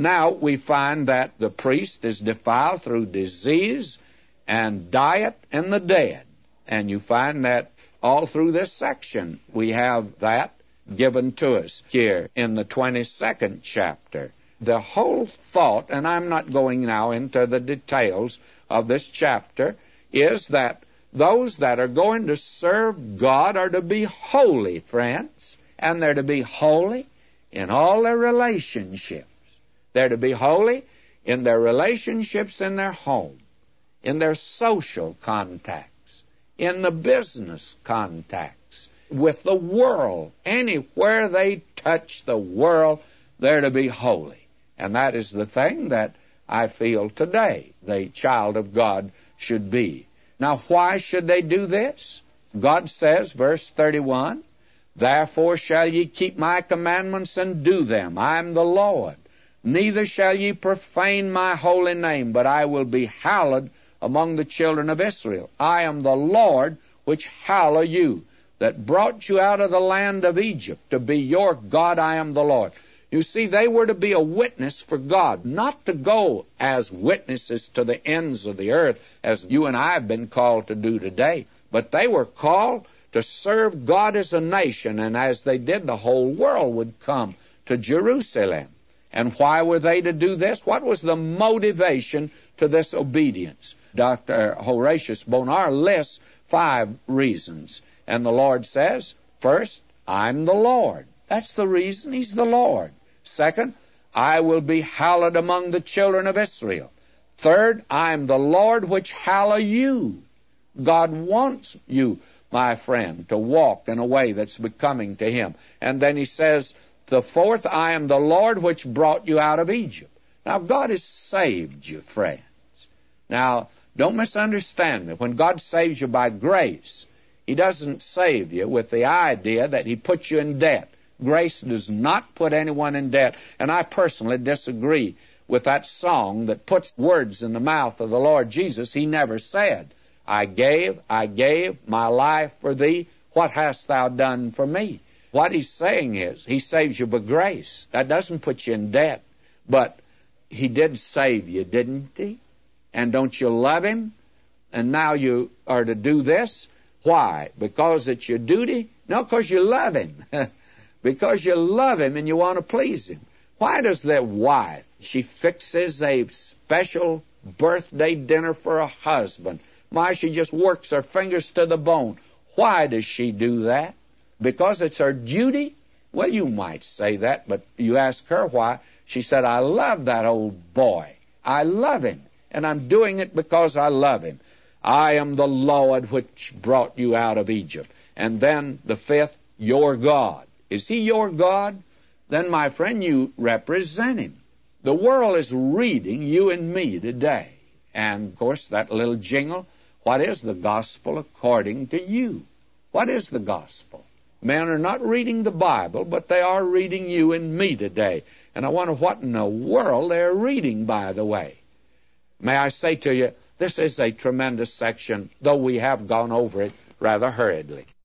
now we find that the priest is defiled through disease and diet and the dead. And you find that all through this section we have that given to us here in the 22nd chapter. The whole thought, and I'm not going now into the details of this chapter, is that those that are going to serve God are to be holy, friends, and they're to be holy in all their relationships. They're to be holy in their relationships in their home, in their social contacts, in the business contacts, with the world. Anywhere they touch the world, they're to be holy. And that is the thing that I feel today the child of God should be. Now, why should they do this? God says, verse 31, "Therefore shall ye keep my commandments and do them. I am the Lord. Neither shall ye profane my holy name, but I will be hallowed among the children of Israel. I am the Lord which hallow you, that brought you out of the land of Egypt. To be your God, I am the Lord." You see, they were to be a witness for God, not to go as witnesses to the ends of the earth, as you and I have been called to do today. But they were called to serve God as a nation, and as they did, the whole world would come to Jerusalem. And why were they to do this? What was the motivation to this obedience? Dr. Horatius Bonar lists 5 reasons. And the Lord says, first, I'm the Lord. That's the reason. He's the Lord. Second, I will be hallowed among the children of Israel. Third, I am the Lord which hallow you. God wants you, my friend, to walk in a way that's becoming to Him. And then He says, the fourth, I am the Lord which brought you out of Egypt. Now, God has saved you, friends. Now, don't misunderstand me. When God saves you by grace, He doesn't save you with the idea that He puts you in debt. Grace does not put anyone in debt, and I personally disagree with that song that puts words in the mouth of the Lord Jesus. He never said, I gave my life for thee. What hast thou done for me? What He's saying is, He saves you by grace. That doesn't put you in debt. But He did save you, didn't He? And don't you love Him? And now you are to do this. Why? Because it's your duty? No, because you love Him. Because you love Him and you want to please Him. Why does their wife, she fixes a special birthday dinner for a husband? Why, she just works her fingers to the bone. Why does she do that? Because it's her duty? Well, you might say that, but you ask her why. She said, I love that old boy. I love him, and I'm doing it because I love him. I am the Lord which brought you out of Egypt. And then the fifth, your God. Is He your God? Then, my friend, you represent Him. The world is reading you and me today. And, of course, that little jingle, what is the gospel according to you? What is the gospel? Men are not reading the Bible, but they are reading you and me today. And I wonder what in the world they're reading, by the way. May I say to you, this is a tremendous section, though we have gone over it rather hurriedly.